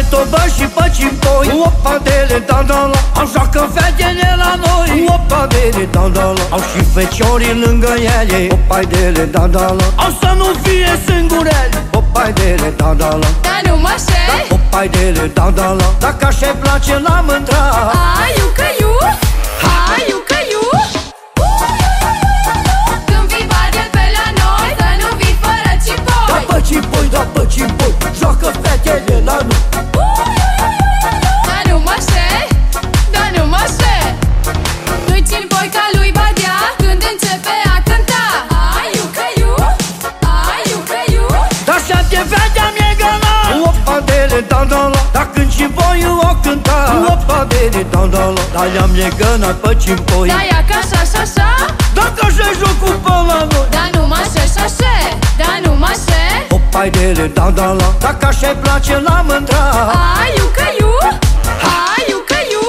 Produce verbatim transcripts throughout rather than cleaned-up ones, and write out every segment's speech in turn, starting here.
tobă și pe cimpoi. Opa dele, da, da, la. Au joacă fetele la noi. Opa dele, da, da, la. Au și feciorii lângă ele. Opa dele, da, da, la. Au să nu fie singurele. Opa dele, da, da, la. Dar nu mă șei. Opa dele, da, da, la. Dacă așa-i place la mândra. Ai, iu că iu. Hai, iu că iu. Când vii bardel pe la noi, să nu vii fără cipoi. Da pe cipoi, da pe cipoi. Joacă fetele la noi. Dar nu mă șei, dar nu mă șei. Nu-i țin boica lui Badea când începe a cânta. Ai, iu că iu. Ai, iu că iu. Dar șapte fete mi-e găna. Opa dele, da, da, la. Dar când cimpoiul o cânta. Opa dele, da, da, la. Dar i-am legănat pe cimpoi. Da, ia ca așa și așa. Dacă așa jocul pe la noi. Dar nu mă șei și așa. Dar nu mă șei. Opa dele, da, da, la. Dacă așa-i place la mândra. Ai, iu că iu. Hai, iu că iu.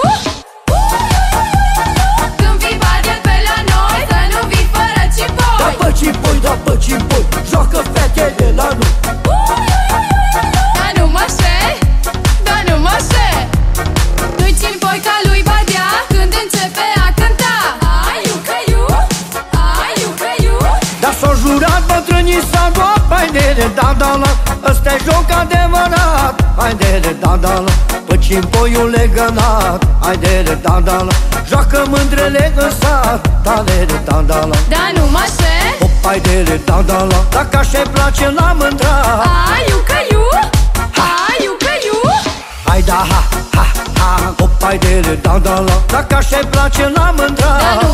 Când vii bardel pe la noi, să nu vii fără Da cipoi. pe cipoi, da pe cipoi. Joacă fetele la noi. Dar nu mă șei, dar nu mă șei. Nu-i țin boica lui Badea când începe a cânta. Ai, iu că iu. Ai, iu că iu. Dar s-o jurat bătrânii s-a luat. Haidele, da, da, la. Ăsta-i joc adevărat. Haidele, da, da, la. Pe cimpoiul legănat. Haidele, da, da, la. Joacă mândrele în sat. Haidele, da, da, la. Dar nu mă șei. Hop, haidele, da, da, la. Dacă așa-i place la mândra. Ai, iu că iu. Hai, iu că iu. Hai da, ha, ha, ha. Hop, haidele, da, da, la. Dacă așa-i place la mândra. Dar